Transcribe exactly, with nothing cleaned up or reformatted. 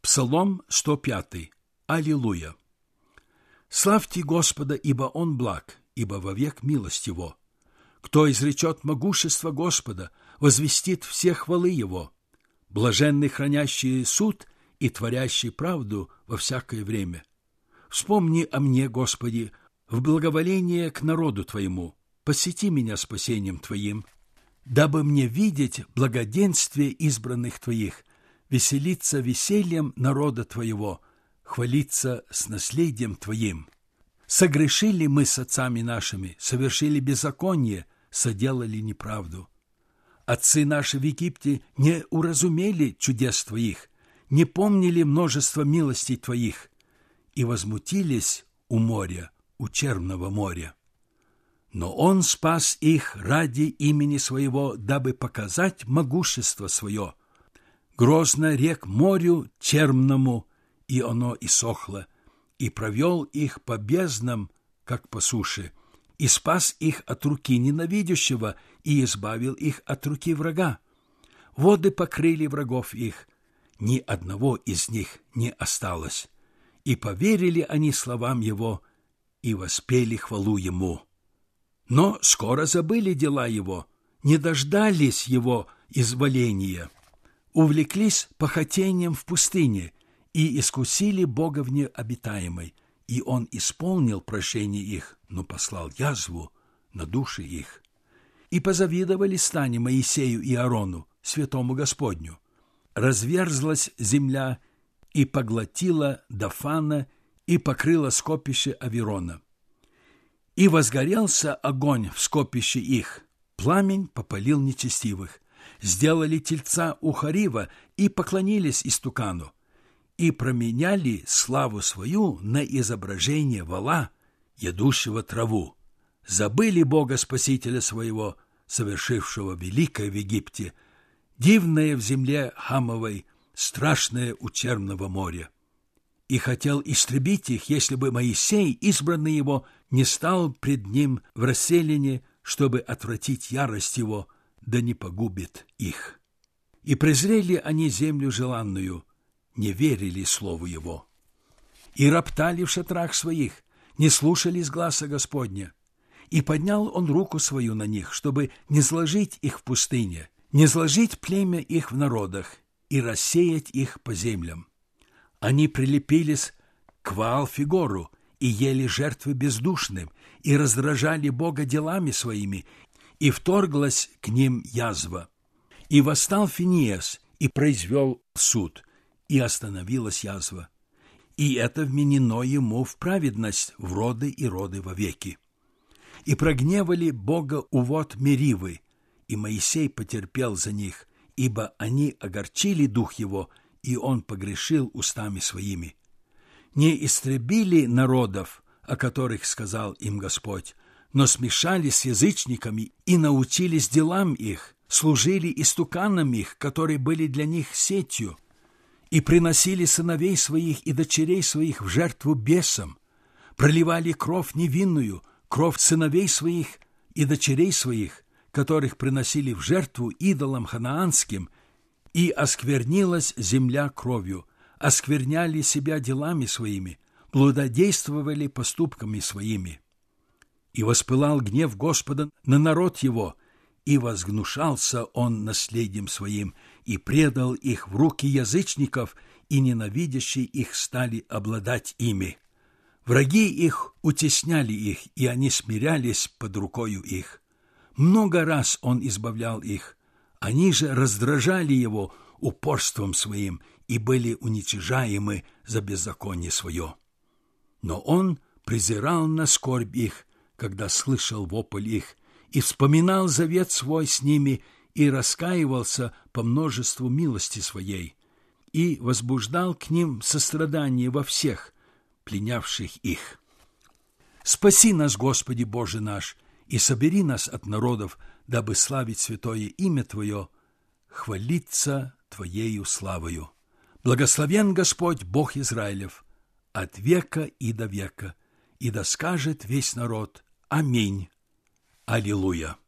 Псалом сто пятый. Аллилуйя! Славьте Господа, ибо Он благ, ибо вовек милость Его. Кто изречет могущество Господа, возвестит все хвалы Его. Блаженны хранящие суд и творящие правду во всякое время. Вспомни о мне, Господи, в благоволение к народу Твоему. Посети меня спасением Твоим, дабы мне видеть благоденствие избранных Твоих, веселиться весельем народа Твоего, хвалиться с наследием Твоим. Согрешили мы с отцами нашими, совершили беззаконие, соделали неправду. Отцы наши в Египте не уразумели чудес Твоих, не помнили множество милостей Твоих и возмутились у моря, у черного моря. Но Он спас их ради имени Своего, дабы показать могущество Свое. Грозно рек морю черному, и оно иссохло, и провел их по безднам, как по суше, и спас их от руки ненавидящего, и избавил их от руки врага. Воды покрыли врагов их, ни одного из них не осталось. И поверили они словам Его, и воспели хвалу Ему. Но скоро забыли дела Его, не дождались Его изволения, увлеклись похотением в пустыне и искусили Бога в необитаемой, и Он исполнил прощение их, но послал язву на души их. И позавидовали стане Моисею и Аарону, святому Господню. Разверзлась земля и поглотила Дафана и покрыла скопище Аверона. И возгорелся огонь в скопище их, пламень попалил нечестивых. Сделали тельца у Харива и поклонились истукану, и променяли славу свою на изображение вола, едущего траву. Забыли Бога Спасителя своего, совершившего великое в Египте, дивное в земле Хамовой, страшное у Черного моря. И хотел истребить их, если бы Моисей, избранный его, не стал пред ним в расселине, чтобы отвратить ярость его, да не погубит их. И презрели они землю желанную, не верили слову его. И роптали в шатрах своих, не слушались гласа Господня. И поднял он руку свою на них, чтобы не сложить их в пустыне, не сложить племя их в народах и рассеять их по землям. Они прилепились к Ваал-Фигору и ели жертвы бездушным, и раздражали Бога делами своими, и вторглась к ним язва. И восстал Финиас, и произвел суд, и остановилась язва. И это вменено ему в праведность, в роды и роды вовеки. И прогневали Бога у вод Меривы, и Моисей потерпел за них, ибо они огорчили дух его, и он погрешил устами своими. Не истребили народов, о которых сказал им Господь, но смешались с язычниками и научились делам их, служили истуканам их, которые были для них сетью, и приносили сыновей своих и дочерей своих в жертву бесам, проливали кровь невинную, кровь сыновей своих и дочерей своих, которых приносили в жертву идолам ханаанским, и осквернилась земля кровью, оскверняли себя делами своими, блудодействовали поступками своими. И воспылал гнев Господа на народ его, и возгнушался он наследием своим, и предал их в руки язычников, и ненавидящие их стали обладать ими. Враги их утесняли их, и они смирялись под рукою их. Много раз он избавлял их, они же раздражали его упорством своим и были уничижаемы за беззаконие свое. Но он презирал на скорбь их, когда слышал вопль их, и вспоминал завет свой с ними, и раскаивался по множеству милости своей, и возбуждал к ним сострадание во всех, пленявших их. Спаси нас, Господи Боже наш, и собери нас от народов, дабы славить святое имя Твое, хвалиться Твоею славою. Благословен Господь, Бог Израилев, от века и до века, и да скажет весь народ: Аминь. Аллилуйя.